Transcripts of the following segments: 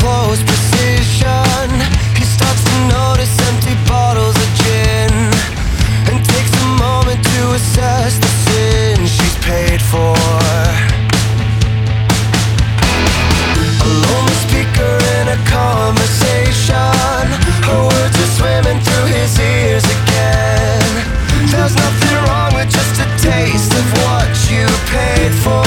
close precision. He starts to notice empty bottles of gin and takes a moment to assess the sin she's paid for. A lonely speaker in a conversation, her words are swimming through his ears again. There's nothing wrong with just a taste of what you paid for.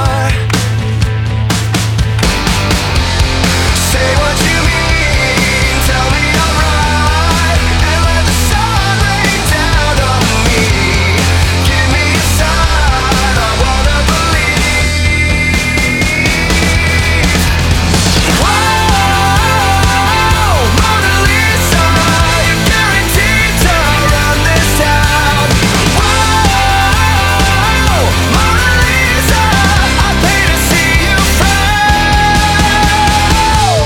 Say what you mean, tell me I'm right, and let the sun rain down on me. Give me a sign, I wanna believe. Whoa, Mona Lisa, you're guaranteed to run this town. Whoa, Mona Lisa, I pay to see you frown.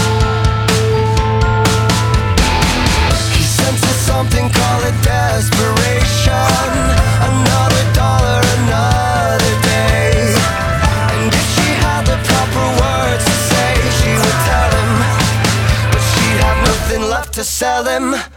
He senses something, call it desperation. Another dollar, another day. And if she had the proper words to say, she would tell him, but she'd have nothing left to sell him.